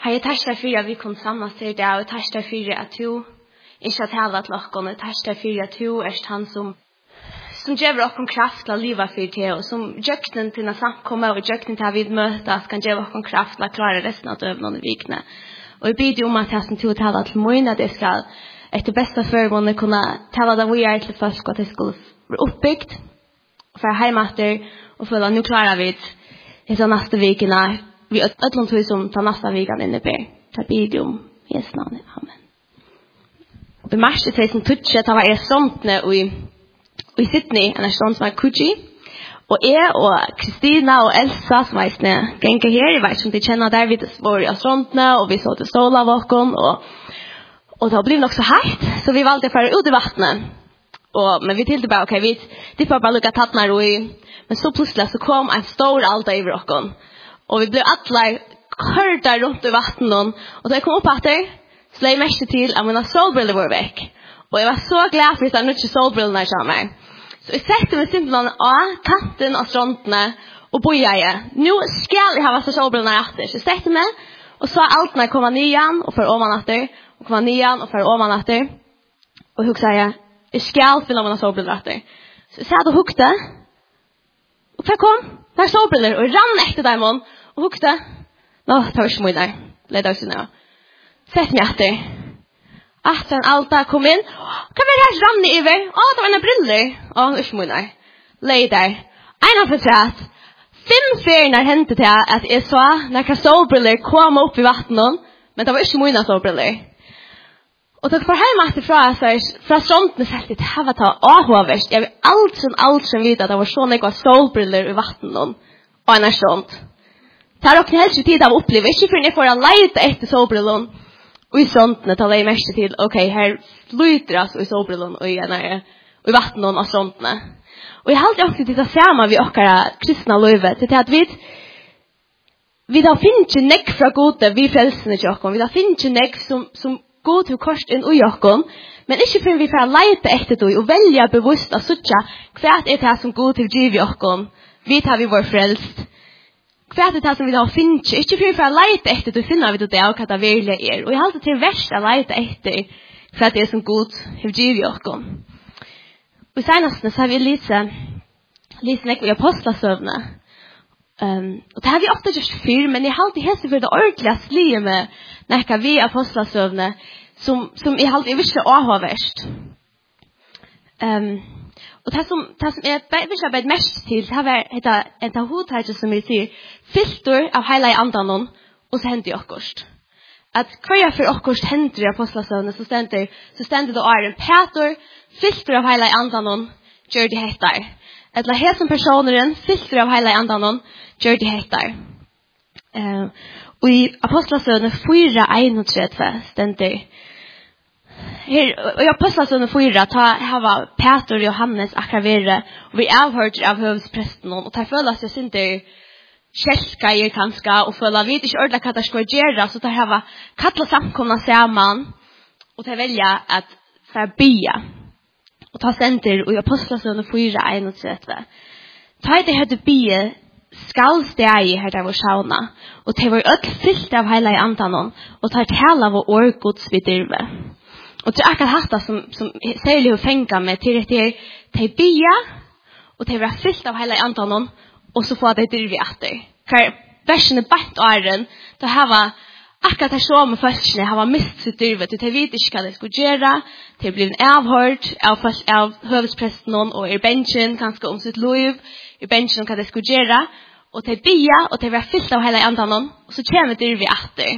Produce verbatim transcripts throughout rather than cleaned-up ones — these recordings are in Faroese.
Har jeg tærstet for at vi kom sammen til det, og tærstet for at du ikke har talet til dere, og tærstet for at du er han som som gjør dere kraft til å leve for det, og som gjøkken til å samkomme, og gjøkken til å vi møtes, kan gjøre dere kraft til å klare resten av døvene og vikene. Og jeg byr om at jeg som til å tale til min, at jeg skal etter beste førmåne kunne tale det vi er til folk, at jeg skulle være oppbygd, for hjemme etter, og føle at nå klarer vi det til neste vikene, vi er et eller annet som tar neste vikene innebær. Så jeg byr om Jesu navn. Amen. Og i mars i tjusen tjueto, da var jeg sånt og i i Sydney, en stund som er Kuji. Og jeg og Kristina og Elsa, som er isne genge her, jeg vet ikke om de kjenner der, vi var i Astrondene, og vi så til stål av åkken, og, og det ble nok så hardt, så vi valgte å føre ut i vattnet. Og, men vi tilte bare, ok, vi de får bare lukke tattene og i, men så plutselig så kom en stor alta i åkken, og vi ble alle kørte rundt i vattnet, og da jeg kom opp etter, så la jeg mest til at mine solbriller var vekk. Og jeg var så glad for at jeg ikke solbrillene sammen. Så jeg sette meg simpelthen av kanten av strandene og bøyer jeg. Nå skal jeg ha vært solbrillene etter. Så jeg sette meg og så alt når jeg kommer ned igjen og fører om han etter. Og kommer ned igjen og fører om han etter. Og hun sier, jeg skal finne mine solbriller etter. Så jeg satt og hukte. Og hva kom? Det er solbriller. Og jeg rann etter dem og hukte. Nå, det var ikke mye der. Leder oss inn nå. Sett meg etter. At en alta kom inn. Hva var det her rann over? Å, det var en briller. Å, det er ikke mye der. Leid der. En av fortsatt. Fem ferier hendte til at jeg så når solbriller kom opp i vattnet, men det var ikke mye solbriller. Og da jeg får hjemme etter fra, fra strandene selv, det her var det avhåverst. Jeg vil alt som alt som vite at det var så noe solbriller i vattnet og en strand. Det har dere helst tid av å oppleve, ikke før jeg får en leite etter solbriller. Og i strandene taler jeg mest til, ok, her flyter altså i solbrillene og i, og i vattnet og strandene. Og jeg har alltid også til det samme vi okkara kristne løyve, til at vi vi da finner ikke nekk fra gode, vi frelsene til okken, vi da finner ikke nekk som, som god til kors inn i okken, men ikke for vi får leite etter det, og velge bevisst å suttje hva er det som god til giv i okken, vi tar vi vår frelst. Hva er det som vi da finner ikke? Ikke for å leite etter, så finner vi det av hva det virkelig er. Og jeg har alltid til verst å leite etter hva det er som god har givet i oss. Og i seneste så har vi lyst lyst nekk i apostlasøvne. Um, og det har vi ofte gjort før, men jeg har alltid hest for det ordentlige slige med nekka vi apostlasøvne som, som jeg har alltid virkelig avhåverst. Um, Og det som, det som jeg vil arbeide mest til, det var et av hovedtøyet som vi sier, filter av hele andanen, og så hender det akkurat. At hver jeg for akkurat hender i apostlasøvnet, så stender, så stender det å være en Peter, filter av hele andanen, gjør de heter. Eller her som personeren, filter av hele andanen, gjør de heter. Uh, og i apostlasøvnet fire einhundre stender her, og jeg påstår sånne fyra, ta hava Peter og Johannes akravere, og vi avhørte av høvdspresten, og ta føler at jeg synes det kjelskeier kanskje, og føler at vi ikke ordentlig hva det skal gjøre, så ta hava kattla samkomna sammen, og ta velja at for bya, og ta senter, og jeg påstår sånne fyra, en og tredje. Ta i det hette bya, skal stegi her der vår sauna, og ta var økt fylt av hele andanon, og ta tala av årgods vid dirve. Og det er akkurat hatt som, som særlig å fenge med til at det er bia, og det er fylt av hele andanon, og så får det dirve etter. Hver versen er bætt åren, da har akkurat det så med følelsene, har mist sitt dirve, til de vet ikke hva det skulle gjøre, til å bli avhørt av, av høvdspresten og i benchen, kanskje om sitt liv, i benchen om hva det skulle gjøre, og til bia, og til å være fylt av hele andanon, og så kommer dirve etter.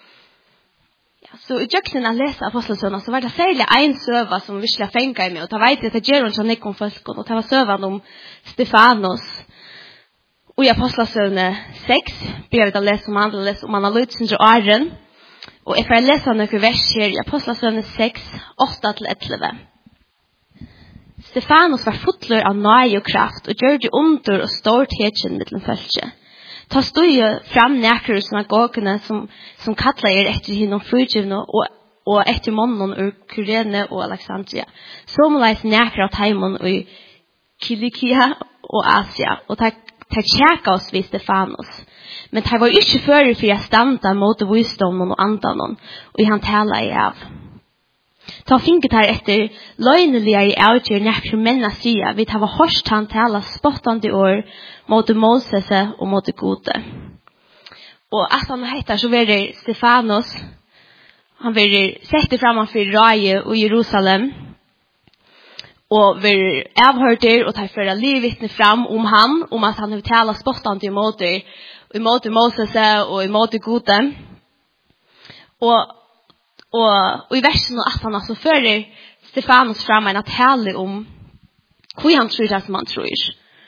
Så i jøkken jeg leser apostelsønene, så var det særlig en søva som virkelig fengt meg, og da vet jeg at det gjør hun sånn ikke om folkene, og det var søvann om Stefanos. Og i apostelsønene seks, ber vi da lese om andre, lese om analysen til åren, og jeg får lese noen vers her i apostelsønene seks, åtte til elleve. Stefanos var fotler av nøye og kraft, og gjør det under og stort hetjen med den følge. Ta stod jo fram nækker synagogene som, som kattler er etter hinnom frugivne og, og etter månen ur Kyrene og Alexandria. Så må leis nækker av Taimon og Kilikia og Asia, og ta, ta tjekka oss vid Stefanos. men det var ikke før for jeg standa mot visdommen og andanen, og han taler i av. Ta finket her etter løgnelige i avgjør nekker menn sier, vi tar hørst han tala spottende år mot Moses og mot gode. Og at han heter så var det Stefanos, han var sett framan for Raje og Jerusalem, og var avhørter og tar for livvittne fram om han, om at han har talat spottende imot, imot Moses og imot gode. Og Og, og i versen og at han altså fører Stefanus fram en tale om hva han tror det som han tror.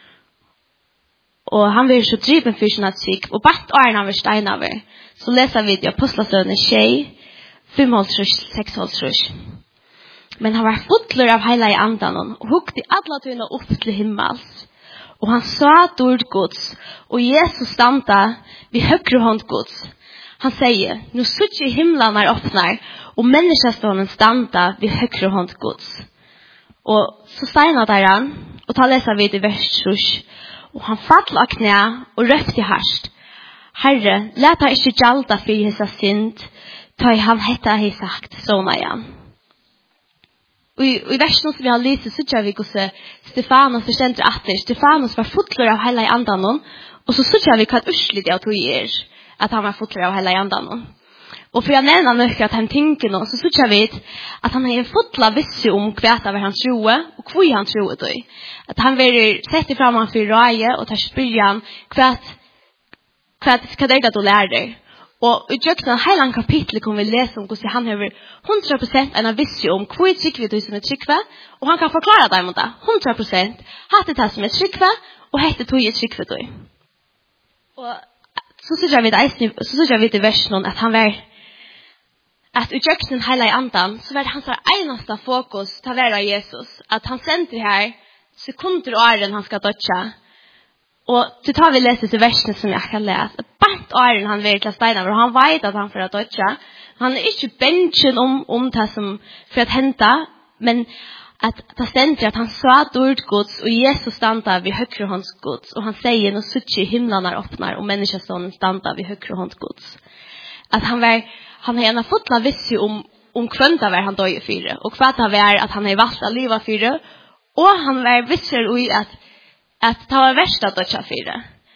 Og han vil så driven for sin atsyk, og bakt årene av steinaver, så leser vi det Apostlesøvne tjej, fem halvtrus, seks halvtrus. Men han var fotler av hele i andan, og hukte alle tøyne opp til himmels. Og han sa dord Guds, og Jesus standa vid høyre hånd Guds. Han sier, nu suttje himlen er åpner, og menneskestånden standa vid høyre hånd Guds. Og så steina der han, og ta lesa vid i vers sju, og han fattla knæ og røfte harst. Herre, leta ikke gjalda for hisa synd, ta i han hetta hei sagt, sånn igjen. Og i, i versen som vi har lyst, så tja vi hos Stefanos forstendte atter. Stefanos var fotler av hele andanen, og så tja vi hva et urslit av tog er, at han var fotler av hele andanen. Og for jeg nevner nøkker at han tenker nå, så tja vi at han har fotler visse om hva av han troe, og hva han troe tog. At han vil sette fram han for røye, og tar spyr han hva hva er det du lærer. Og i Jøkna hele kapitlet kommer vi lese om hvordan han har hundre prosent en av visse om hva er tryggve du som er tryggve, og han kan forklare deg om det. hundre prosent hatt det som er tryggve, og hette tog er tryggve du. Og så synes jeg vidt, så synes jeg vidt i versen at han var, at i Jøkna hele i andan, så var det hans eneste fokus til å være Jesus, at han sendte her sekunder og åren han skal dødja. Og så tar vi lese til versene som jeg kan lese. Bant åren han vil til Steinar, og han vet at han får å dødja. Han er ikke bensjen om, om det som for å hente, men at det stender at han sa dord Guds, og Jesus standa vid høyre hånds Guds, og han sier, nå suttje himlen er åpner, og menneskestånden standa vid høyre hånds Guds. At han var, han har gjerne fått la visse om, om kvønta var han døye fire, og hva det var at han har valgt av livet fire, og han var visser i at at det var verst at dødja fire.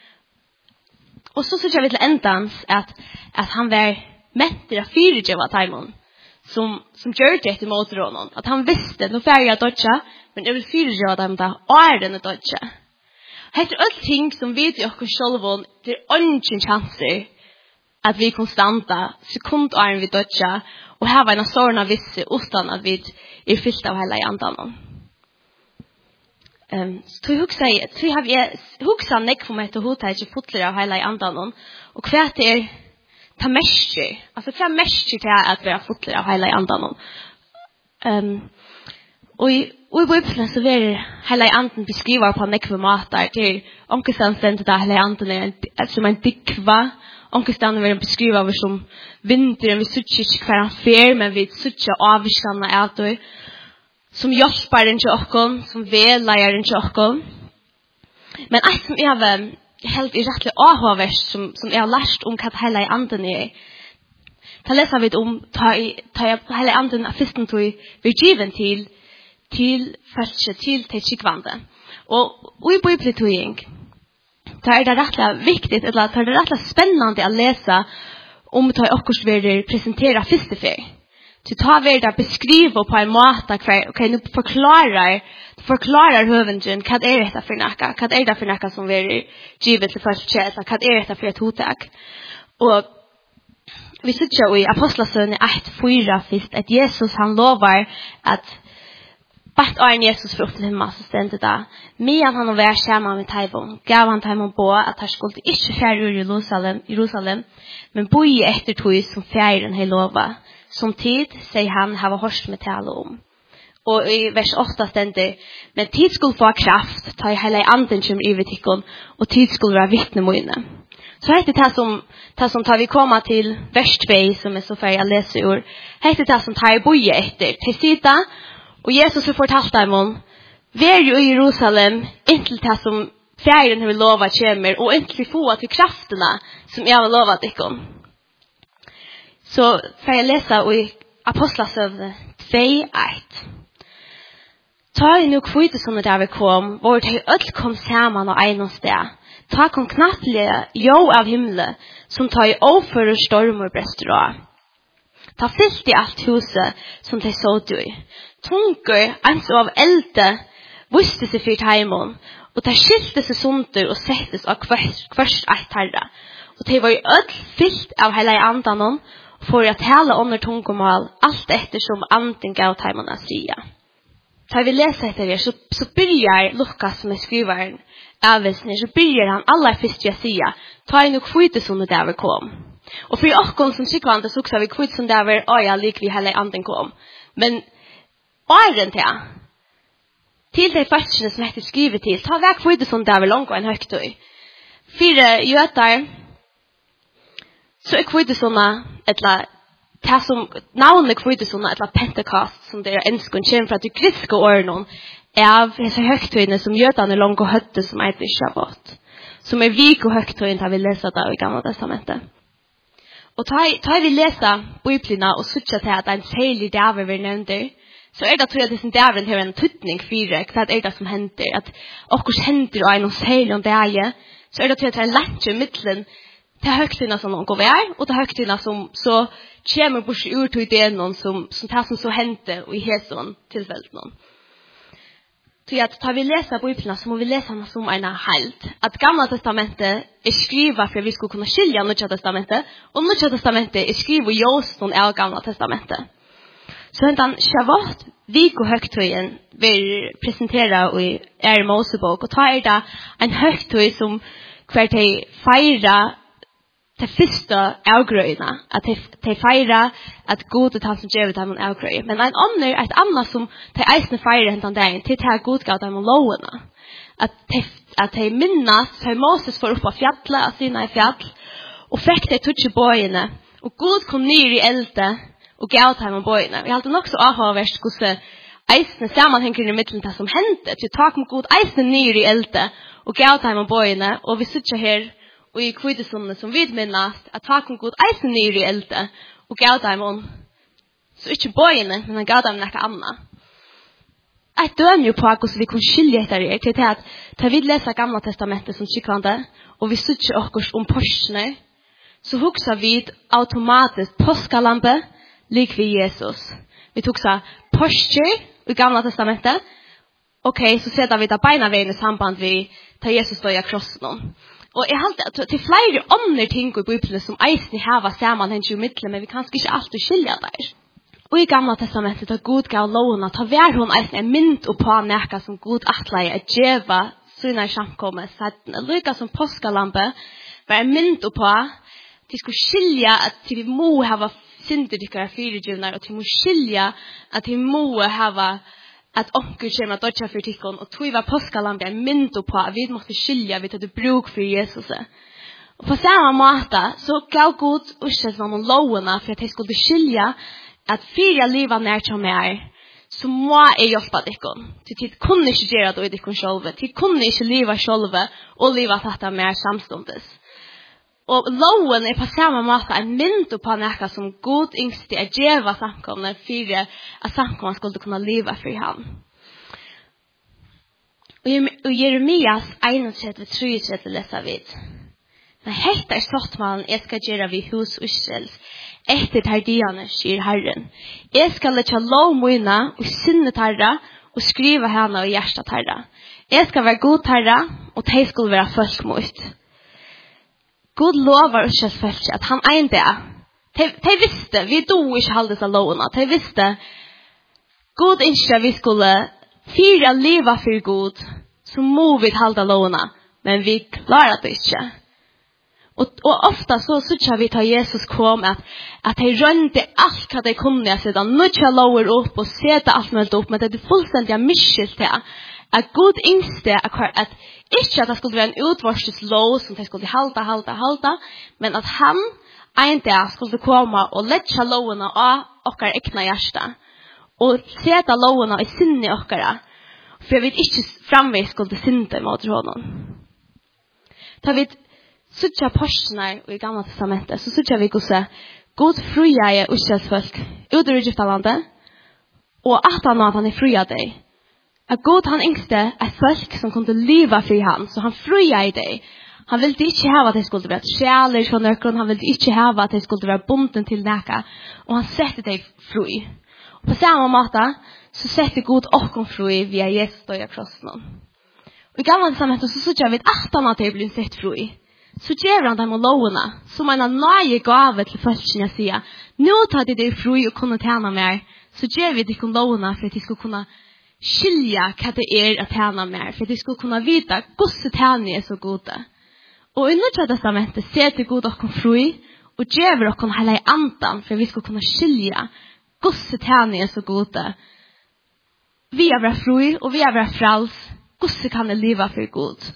Og så synes jeg vi til endans at, at han var mentere fire djeva taimon, som, som gjør det etter motrånen. At han visste, nå fer jeg dødja, men jeg vil fire djeva taimon da, åren er dødja. Heter alle ting som vi til okkur sjolvån, det er ungen chanser at vi konstanta, sekund åren vi dødja, og her var en av sårene visse, utan at vi er fyllt av hele i andanen. Um, så tog hugsa i, tog har vi hugsa nek for meg til hota ikke fotler av hele i andanen, og hva det er ta mestjer, altså hva mestjer til at vi har fotler av hele i andanen. Um, og i, og i Bibelen så vil hele i anden beskriva på nek for matar til onkelstand stendet da hele i anden er som en dikva, onkelstand vil beskriva som vinteren, vi suttje ikke hver han fer, men vi suttje avvirskene av det, som hjelper den til okken, som vedleier den til okken. Men alt som jeg har helt i rettelig avhåvers, som, som jeg har lært om hva hele anden er, da leser vi om ta, ta hele anden av fyrsten tog vi given til, til første, til til kikvande. Og, og i bibeltoging, da er det rettelig viktig, eller da er det rettelig spennende å lese om ta okkurs vil presentere første ferie. Så tar vi det beskriver på en måte hver, ok, nå forklarer, forklarer høvenden hva er dette for noe, hva er det for noe som vi er givet til første kjære, hva er dette for et hotek. Og vi sitter jo i Apostlesøvne ett fyra først, at Jesus han lover at bakt åren Jesus for opp til himmel, så stendte det, men han var skjermet med Teivon, gav han Teivon på at han skulle ikke fjerde ur Jerusalem, Jerusalem, men bo i etter tog som fjerde han lovet. Som tid, sier han, har hørt med tale om. Og i vers åtta stender, men tid skulle få kraft, ta i hele anden som i vitikken, og tid skulle være vittne mine. Så heter det som, det som tar vi komma til vers två, som er så ferdig å lese ord, heter det som tar i boje etter, til sida, og Jesus har fortalt dem om, vær jo i Jerusalem, inntil det som färgen har lovat kommer och inte få till krafterna som jag har lovat ikon. Så får jag läsa i Apostlasövne två ett. Ta i nu kvitesonne där vi kom, var det öll kom samman och en sted. Ta kom knattliga jo av himle, som tar i offer och storm och brästra. Ta fyllt i allt huset som de såg i. Tunker, ens av elde, visste sig för heimon, og det skilte seg sunter og settes av kvørst eit herre. Og det var jo öll fyllt av hele andanon, for å tale under tungomål, alt etter som anden gav teimon å sia. Da vi leser etter det, så, så begynner Lukas som er skriveren avvisning, så begynner han aller først å sia, ta inn og kvite som det der kom. Og for okkon som sikkvante, så sa vi kvite som det var, å ja, lik vi hele anden kom. Men, åren til jeg, til de første som heter skrivet til, ta vekk kvite som det var langt og en høytøy. Fire gjøter, så er kvite som etla, ta som navnet kvite som etla Pentecost, som det er ønsken kommer fra de griske årene, av disse høytøyene som gjøtene langt og høyte som er ikke har fått. Som er vik og høytøyene da vi leser det i Gamle Testamentet. Og ta, ta vi leser Bibelen og sutja til at en særlig dæver vi nevner, så er det tror jeg at disse dæveren har en tydning for hva er det som hender, at okkurs hender og er noen særlig om det er, så er det tror jeg at det er lett i midtelen til høytøyene som noen går vær, og til høytøyene som så kommer bort ur til ideen som, som tar som så hender og i hæsson tilfellet noen. Så at tar vi leser Bibelen, så må vi lese den som en helt. At Gamla Testamentet er skrivet for at vi skulle kunne skilja Nya Testamentet, og Nya Testamentet er skrivet just noen av Gamla Testamentet. Så hentan Shavuot, vik og høgtøyen, vil presentere i er Mosebok, og ta er det en høgtøy som hver til feira det første avgrøyene, at de feirer at god er han som gjør dem en avgrøy. Men en annen, et annet som de eisene feirer hentan dagen, til det god gav dem lovene. At de, at de minnes, så Moses får opp av fjallet, av sine i fjall, og fikk de tutsi bøyene, og god kom ned i elde, og gav dem bøyene. Vi har alltid nok så avhåverst hvordan eisene sammenhenger i midten til som hendte, til tak med god eisene ned i elde, og gav dem bøyene, og vi sitter her, og i kvitesonne som vi minnast, at ta kom god eisen nyr i elde, og gav dem om, så ikke bøyene, men han gav dem nekka anna. Jeg døm jo på hvordan vi kunne skilje etter det, til at da vi leser Gamla Testamentet som skikkvande, og vi sitter okkurs om porsene, så huksa vi automatisk påskalampe, lik vi Jesus. Vi huksa porser i Gamla Testamentet, ok, så setter vi da beina veien i samband vi ta Jesus stå i krossen. Og jeg halte at til flere andre ting i Bibelen som eisen hava saman henne i midtelen, men vi kanskje ikke alltid skilja der. Og i Gamla Testamentet da Gud gav lovene, ta vær hun eisen en mynd og på neka som Gud atleie at djeva syna i samkommet settene. Lykka som påskalampe var en mynd og på de skulle skilja at de må hava synderdykkere fyrdjuvner, og de må skilja at de må hava at onker kommer at dødja for tikkon, og tog var påskalampe en mynd på at vi måtte skilja vi til bruk for Jesus. Og på samme måte så gav Gud ursett med noen lovene for at de skulle skilja at fyra livet nær som er, så må jeg hjelpe tikkon. Til tid kunne ikke gjøre det i tikkon sjølve, tid kunne ikke livet sjølve og livet tatt av mer samstundes. Og loven er på samme måte en mynd på nekka som god yngste er djeva samkomne for at samkomne skulle kunne leve for ham. Og Jeremias einogtrettitre treogtrettitre leser vi. Men hette er sottmalen jeg skal gjøre vi hus og skjells etter tardiane, sier Herren. Jeg skal lette lov mine og sinne tarra og skrive henne og hjertet tarra. Jeg skal være god tarra og de skal være folk mot. God lovar utkjøsfølelse at han er det. De, de visste, vi do ikke halde seg lovene. De visste, God ikke vi skulle fyra liva for God, så må vi halde lovene, men vi klarer det ikke. Og, og ofta så synes vi til Jesus kom at, at de rønte alt hva de kunne siden, nå ikke lover opp og sette alt mulig opp, men det er fullstendig miskilt til at God yngste at ikke at det skulle være en utvarstes lov som de skulle halta, halta, halta, men at han en dag skulle komme og lette lovene av okkar ekna hjärsta og sette lovene i sinne okkara, for jeg vet ikke framvis skulle synte mot honom. tar vi suttja porsjoner i gamla testamentet, så suttja vi gosse god fruja i Israelsfolk ut ur Egyptalandet, og at han at han er fruja deg. At god han yngste er folk som kunne leva fri han, så han fruja i deg. Han ville ikke hava at de skulle være sjæler fra nøkron, han ville ikke hava at de skulle være bunden til næka, og han sette deg fri. Og på samme måte, så sette god okkom fri via Jesus og krossen. Og i gamla testamentet så suttja vi at han at de blir sett fri. Så gjør han dem og lovene, som en nøye gave til folkene jeg sier, nå tar de det fri og kunne tjene mer, så gjør vi de kunne lovene for at de skulle kunne skilja hva det er å tjene mer, for at de skulle kunne vite hvordan tjene er så gode. Og i Nya testamentet ser til god okkom fri, og gjør okkom hele andan, for at vi skulle kunne skilja hvordan tjene er så gode. Vi er vært fri, og vi er vært frals, hvordan kan jeg leve for god?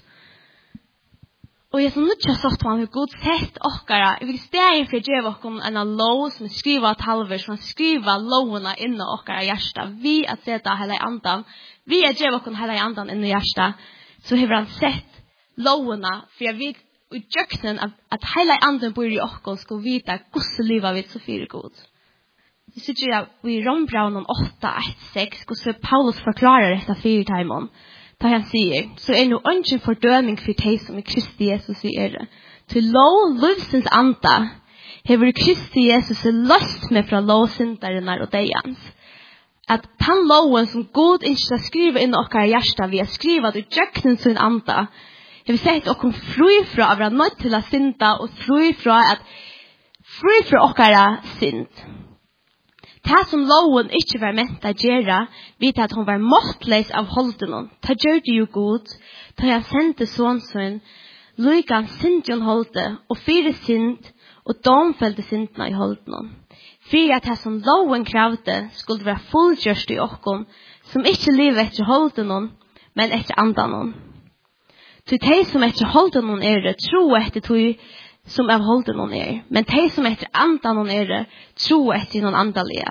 Og jeg som nødvendig sagt man har god sett okkara, i vil stegen for å gjøre okkon en lov som skriver av talver, som skriver lovene inne okkara hjärsta. Vi at seta hele andan, vi at gjøre okkon hele andan inne hjärsta, så har han sett lovene, for jeg vet i djøknen at hele andan bor i okkon skal vite hvordan livet vi så fire god. Vi sitter ja, vi rombraunen åtta, ett, sex, hvordan Paulus forklarer dette fire timen. Da han sier, så er no ønsken fordøming for deg som i Kristi Jesus er det. Til lov, livsens anda, hever Kristi Jesus løst med fra lovsyndarene og deians. At den loven som god ikke skriver inn okkar hjärsta, vi har skrivet i djøknen sin anda, hever sett okkom fri fra å være nødt til å synda, og fri fra at fri fra okkar synd. Det som loven ikke var ment å gjøre, vet at hun var måttleis av holden. Det gjør det jo god, da han sendte sånn, lykke han synd hun holde, og fire synd, og domfelte syndene i holden. For at det som loven kravde, skulle være fullgjørst i okken, som ikke lever etter holden, men etter andan. Til de som etter holden er det, tro etter tog, som av holden hon er, men de som etter andan hon er, tro etter noen andalige.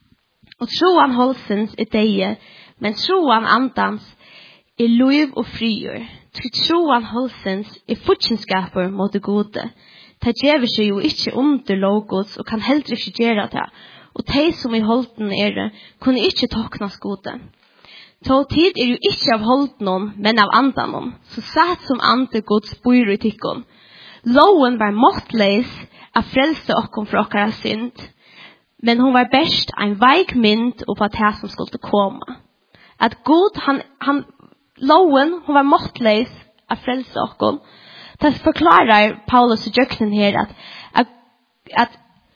Og troan holdsens er deie, men troan andans er lov og frigjør. Troan holdsens er fortjenskaper mot det gode. De gjør seg jo ikke under lovgods, og kan heller ikke gjøre det. Og de som i holden er, kunne ikke toknas gode. Så tid er jo ikke av holden, men av andan. Så satt som ande gods bor i tikkon. Loven var måttleis av frelse okkom fra okkara synd, men hon var best en veik mynd og på det som skulle komme. At god, han, han, loven, hon var måttleis av frelse okkom. Det forklarer Paulus i djøknen her at, at, at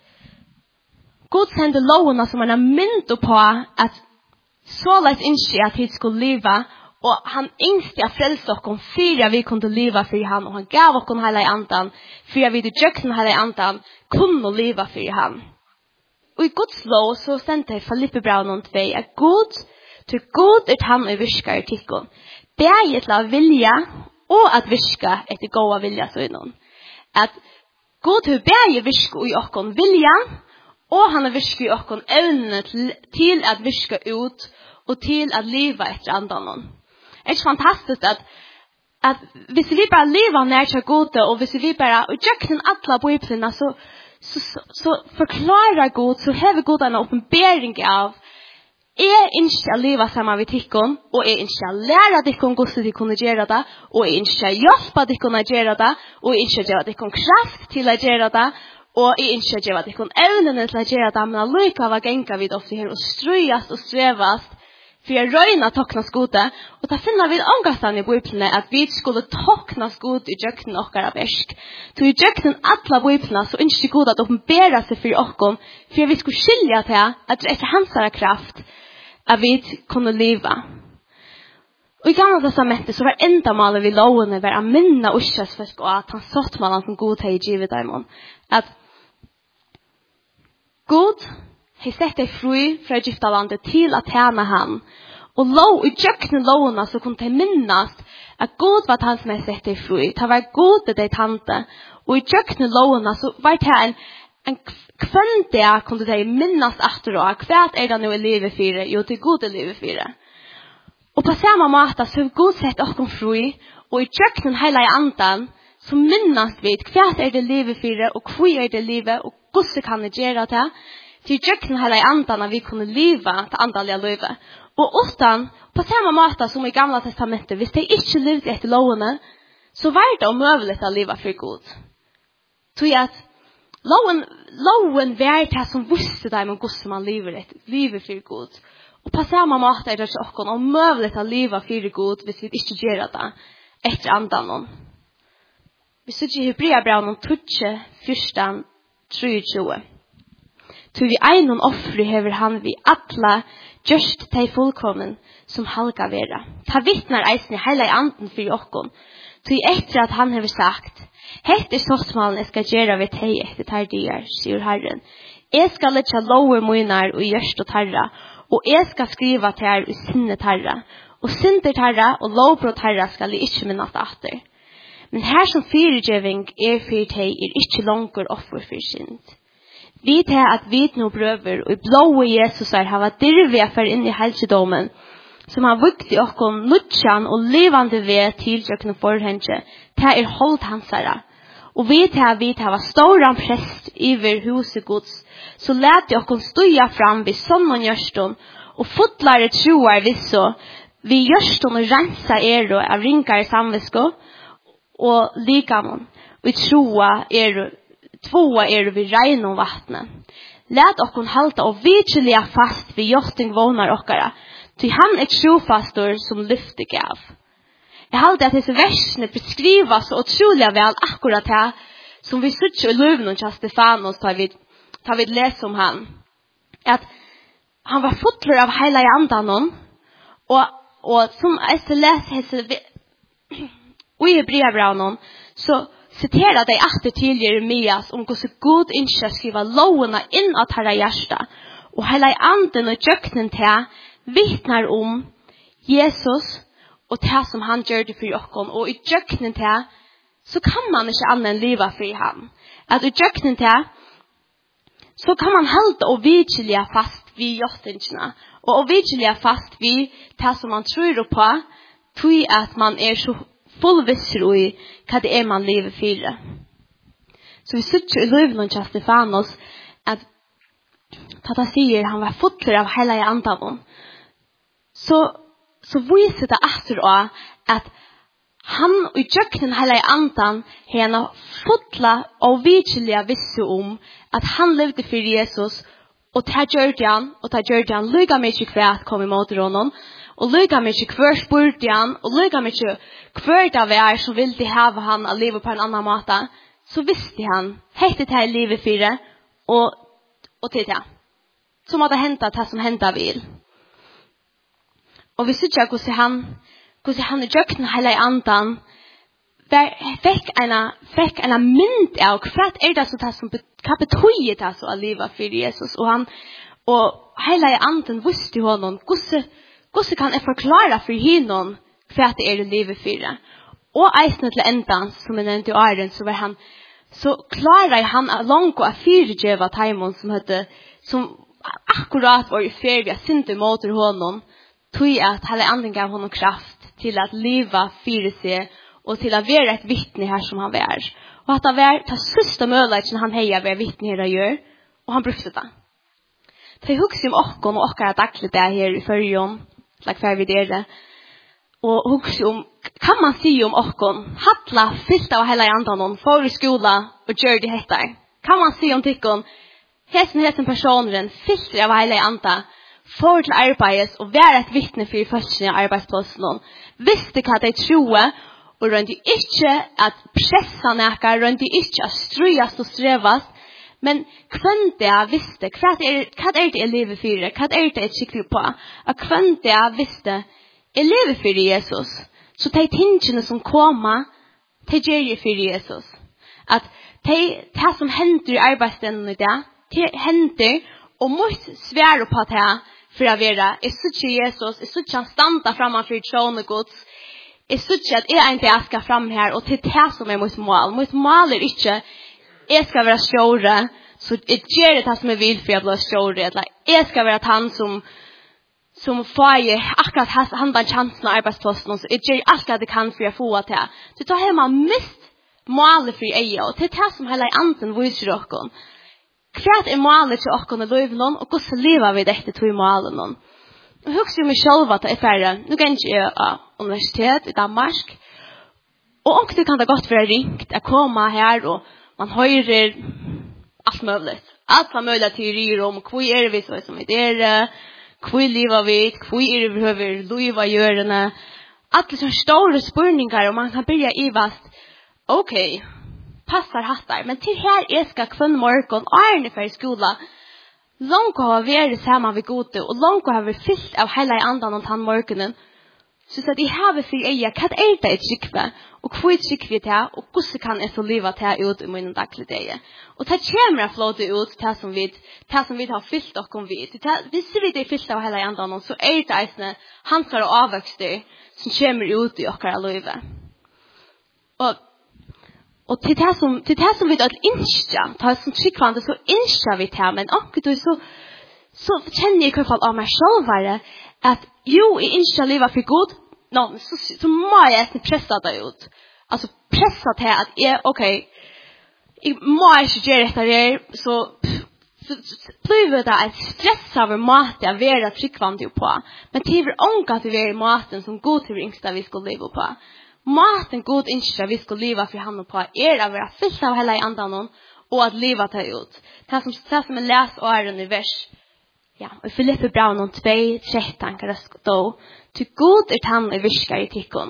god sendte lovene som han har mynd på at så lett ikke at han skulle leve, og han yngste av frelse okkom fyrir vi kunne leva fyrir han, og han gav okkom heila i andan, fyrir vi til djøksen heila i andan, kunne leva fyrir han. Og i Guds lov så sendte Filippe Braunen tvei, at God, til God er han og virka i tikkun. Det er gitt la vilja, og at virka etter gåa vilja så innom. At God har begge virka i okkom vilja, og han har virka i okkom evne til, til at virka ut, og til at leva etter andan. Det er fantastisk at, at hvis vi bare lever nær til gode, og hvis vi bare gjør alle bøyplene, så, så, så, så forklarer God, så har vi god en åpenbering av jeg ønsker å leve sammen med tikkene, og jeg ønsker å lære tikkene hvordan de kunne gjøre det, og jeg ønsker å hjelpe tikkene å gjøre det, og jeg ønsker å gjøre tikkene kraft til å gjøre det, og jeg ønsker å gjøre tikkene evnene til å gjøre det, men allikevel ganger vi det ofte her, og strøyast og strevast, for jeg røyna toknas gode, og da finner vi omgastan i bøyplene at vi skulle toknas gode i djøknen okkar av ersk. Så i djøknen atla bøyplene så ønsker god at åpenbæra seg for okkom, for vi skulle skilja til at det etter hansara kraft at vi kunne leva. Og i gamla testamentet så var enda malet vi lovene var a minna uskjøsfolk og at han satt malan som god hei givet daimon. At god har sett deg fri fra Egyptalandet til at tjene han. Og lov, i djøkne lovene så kunne de minnast at God var han som har sett deg fri. Det var God det de tante. Og i djøkne lovene så var det en, en kvann det kunne de minnast etter og hva er det nå i livet fire? Jo, det er God i livet fire. Og på samme måte så har God sett okkom fri, og i djøknen hele i andan så minnast vi hva er det livet for, og hva er det livet, og hvordan kan det gjøre det, til jøkken hele andan vi kunne leve til andalige livet. Og utan, på samme måte som i gamla testamentet, hvis de ikke levde etter lovene, så var det omøvelig å leve for Gud. Så at loven, loven var det som visste dem om hvordan man lever, et, lever for Gud. Og på samme måte er det også omøvelig å leve for Gud hvis vi ikke gjør det etter andan. Vi sitter i Hebreabrevnen tjugo, fjorton, tjugo. Så vi egnon offre hever han vi atla just tei fullkommen som halga vera. Ta vittnar eisen i heila i anden for okkon. Så etter at han hever sagt, hette såsmalen jeg skal gjøre ved tei etter tardier, sier Herren. Jeg skal letja lover munar og gjørst og tarra, og jeg skal skriva til her i sinne tarra. Og synder tarra og lovbrot tarra skal jeg ikke minnast atter. Men her som fyrirgeving er fyrir tei er ikke langer offer for synd. Vi tar at vi nå prøver, og i blå Jesus er hava dirvia for inn i helsedomen, som har vukt i okkon nutjan og levande ved tilsøkende forhenge, det er holdt hansara. Og vi tar at vi tar stora prest iver huset gods, så let i okkon stuja fram vid sånn og gjørston, og fotlare troar vi så, vi gjørston og rensa er og av ringar samvisko, og likamon, vi troa er tvåa er vi regn om vattnet. Lät okkon halta og virkeliga fast vid jotting vånar okkara, ty han er trofastor som lyfter gav. Jeg halte at disse versene beskriver så utrolig vel akkurat det som vi sitter i løven til Stefanos tar vi, tar vi lese om han. At han var fotler av hele andan og, og som jeg leser og i Hebreabrevnen så citerar de atter til Jeremias om hvordan Gud ikke skriver lovene inn av herre hjärsta. Og hele anden og jøknen til vittnar om Jesus og det som han gjør det for oss. Og i jøknen til så kan man ikke annet liva for ham. At i jøknen til så kan man halda og virkelig fast vid jøttingene. Og og virkelig fast vid det som man tror på, tror at man er så fullvisser i hva det er man lever for. Så vi sitter i løven til Stefanos at Tata sier han var fotler av hele andan. Så, så viser det etter også at han i jøkken hele andan henne fotler og virkelig visste om at han levde for Jesus og det gjør han og det gjør han lyga mye kvært kom imot honom. Og lyga mykje hver spurte han, og lyga mykje hver det var som ville hava han å leve på en annan måte, så visste han, hette det her livet fire, og, og til det. Så måtte hente det som hentet vil. Og vi synes ikke hvordan han, hvordan han i jøkken hele andan, fikk en, fikk en mynd av hva er det som det som, hva betyr det så å leve for Jesus, og han, og hele andan visste honom, hvordan Hvordan kan jeg forklare for hinnom hva det er i livet for? Og eisene til enda, som jeg nevnte i åren, så var han, så klarer han langt å fyrdjeva Taimon, som hette, som akkurat var i ferie, synte mot honom, tog at hele anden gav honom kraft til at leva fyre seg, og til å være et vittne her som han var. Og at det var det siste mølet han heier ved vittne her å gjøre, og han brukte det. Så jeg husker om okkon og okkar daglig det her i førjon, like før vi det. Og husker om, kan man si om okkon, hattla fyllt av hele andan, for i skola og gjør det hettar. Kan man si om tikkon, hesen hesen personen, fyllt av hele andan, for til arbeids og være et vittne for førstene av arbeidsplassen. Visste hva de troe, og rundt de ikke at pressa nækka, rundt de ikke at strøyast og strevast, men kvendt jeg visste, hva er, hva er det jeg lever for, hva er det jeg sikker på, og kvendt jeg visste, jeg lever for Jesus. Så de tingene som kommer, de gjør jeg for Jesus. At de, det som hender i arbeidsstedet i det, det hender, og måtte svære på det for å være, jeg synes ikke Jesus, jeg synes ikke han standa fremme for troende gods, jeg synes ikke at jeg er en dag skal frem her, og til det som er mot mål. Mot mål er ikke, jeg skal være større, så jeg gjør det som jeg vil for jeg blir større, eller jeg skal være han som, som får akkurat han den chansen av arbeidsplassen, så jeg gjør alt det jeg kan for å få det. Så da har man mist målet för eget. Och det är det som hela anden viser oss. Kvart är målet till oss och liv någon och hur lever vi detta till målet någon. Och husker jag mig själv att det är färre. Nu kan jag uh, universitet i Danmark. Och också kan det gott vara ringt att komma här och man hörer allt möjligt. Alla möjliga teorier om hur är vi så som är det. Hur lever vi? Hur är det vi behöver leva görande? Alla sådana stora spurningar och man kan börja i vast. Okej. Okay. Passar hattar. Men till här är ska kvann morgon och är ungefär i skola. Långt har vi varit samman vid gode och långt har vi fyllt av hela andan och tann morgonen. Så att I har för eia, hva er det et skikve? Og hva er skikve til, og hvordan kan jeg så leva til ut I min daglige dag? Og det kommer å flåte ut til som vi, til som vi har fyllt okkom vid. Hvis vi er fyllt av hele andan, så er det eisne hansar og avvøkster som kommer ut I okkara livet. Og Og til det som, til det som vi har innskja, ta som skikvande, så innskja vi til, men akkurat så, så kjenner jeg I hvert fall av meg självare, at jo, I innskja livet for god, no, så, så må jeg ikke pressa det ut. Altså, pressa til at jeg, ok, jeg må ikke gjøre dette her, så, så, så blir det et stress over mat jeg vil skikvande på. Men det er ångat til å være maten som god til yngsta vi skal leve på. Maten god innskja vi skal leva for han og på er å være fyllt av hele andan og at livet tar ut. Det som, det som er les åren I vers. Ja, og I Filippe Braun om två tretton kan det stå. Til god er tann I viskar I tikkun.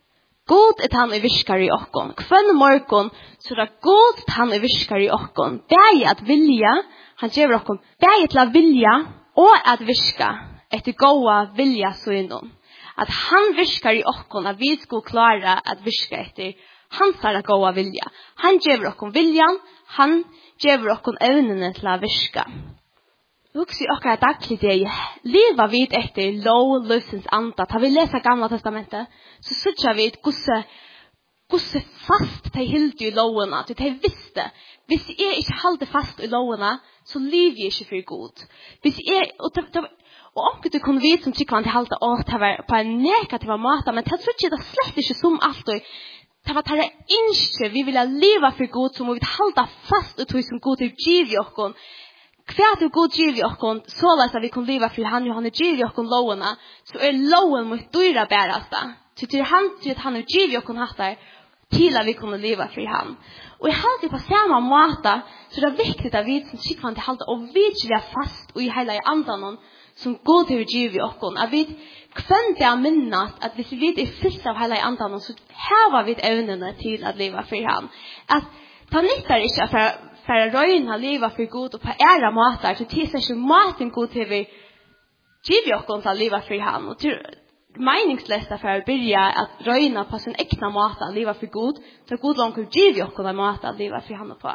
God er tann I viskar I okkon. Kvann morgon så er det god tann I viskar I okkon. Bæg at vilja, han gjør okkon, bæg til å vilja og at viska etter gåa vilja så innom. At han viskar I okkon, at vi skulle klara at viska etter hans er gåa vilja. Han gjør okkon viljan, han gjør okkon evnene til å viska. Vuxi okkar daglig det leva vid etter lov løsens anda. Ta vi lesa gamla testamentet, så sutja vi gosse gosse fast de hilde I lovena, til de visste. Hvis jeg ikke halde fast I lovena, så lever jeg ikke for god. Hvis jeg, og det, det, Og onkel du kunne vite som tykker til halte å ta var på en negativ måte, men det tror jeg det slett ikke som alt. Det var det innskje vi ville leve for god, som vi vil halde fast og tog som god til giv I okkon. Hva til god giv I okkon, så lest at vi kunne leve for han, og han er giv I okkon lovene, så er loven mot dyra bæreste. Så til han til at han er giv I okkon hattar, til at vi kunne leve for han. Og jeg halte på samme måte, så det er viktig at vi som tykker til halte, og vi ikke er fast og I hele andan, som god til å give okkon, at vi kvendt er minnet at hvis vi er fyllt av hele andan, så har vi evnene til at leve for han. At det nytter ikke for, for å røyne leve for god og på ære måter, så det er ikke maten god til å give okkon til å leve for han. Og til meningsløst for å begynne at røyne på sin ekne måte å leve for god, så god langt å give okkon en måte å leve for han på.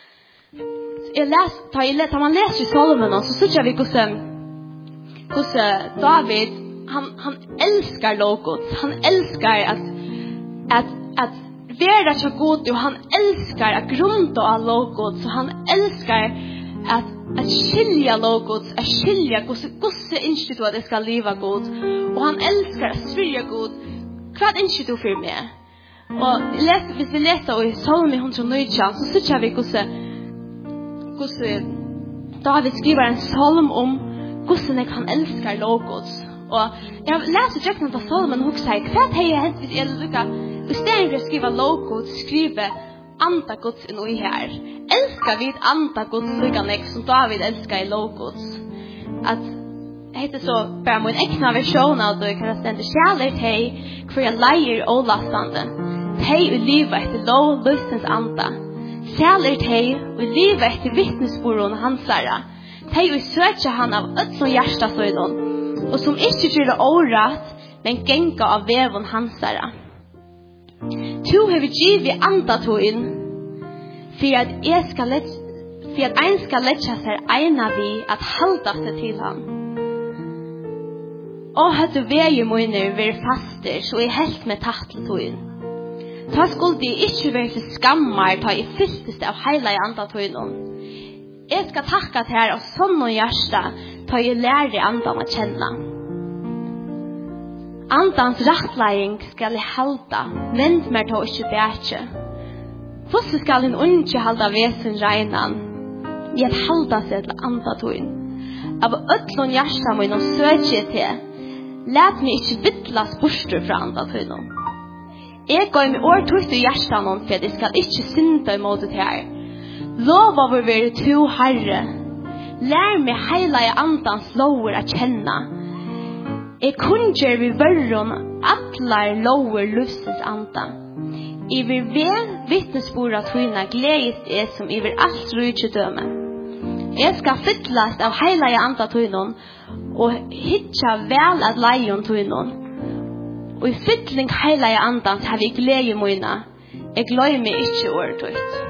Jeg les, ta, jeg les, ta man leser I Salmen, så synes jeg vi går sånn, Hur David han han älskar logot. Han älskar att att att vara så god och han älskar att grunda all logot så han älskar att att skilja logot, att skilja hur hur institut att det ska leva god och han älskar att svärja god. Vad institut för mig? Och läs hvis vi läser I Psalm one oh nine så ser vi hur hur David skriver en psalm om hvordan jeg kan elske logos. Og jeg leser tjekkene til Salmen og sier, hva er det hent hvis jeg lukker, i stedet for å skrive logos, skrive anta gods inn og I her. Elsker vi anta gods lukkene som David elsker I logos. At det heter så, bare min ekne versjon av det, kan jeg stende kjærlighet til, hvor jeg leier og lastende. Til å leve etter lov, lystens anta. Kjærlighet til å leve etter vittnesbordene hansere. Tei og søkja han av ødlom hjärsta søgnon, og som ikke gjør det året, men genga av vevon hansara. To hever givet anda to inn, for at jeg skal let, for at ein skal letja seg eina vi at halda seg til han. Og høtte vei munner være faster, så jeg helt med tattel to inn. Ta skulle de ikke være til skammar, ta I fyllteste av heila I anda to innom. Jeg skal takke til her av sånn og hjärsta, ta jeg lærer andan å kjenne. Andans rettlegging skal jeg halda, men mer ta ikke bætje. Hvordan skal en unge halda vesen regnan i at halda seg til andre tøyen? Av øtlån hjärsta min og søkje til, let meg ikke vittlas borster fra andre tøyen. Jeg går med år tøyt i hjärsta noen, for jeg skal ikke synda i måte til her. Lov over være to herre. Lær meg heila i andans lover å kjenne. Jeg kunngjør vi verron atlar lover lufsens anda. I vil ved vittnesbora tøyna gledest jeg som i vil alt rydde døme. Jeg skal fytlast av heila i anda tøynon og hitja vel at leion tøynon. Og i fytling heila i andans har vi glede møyna. Jeg gløy meg ikke året tøyt.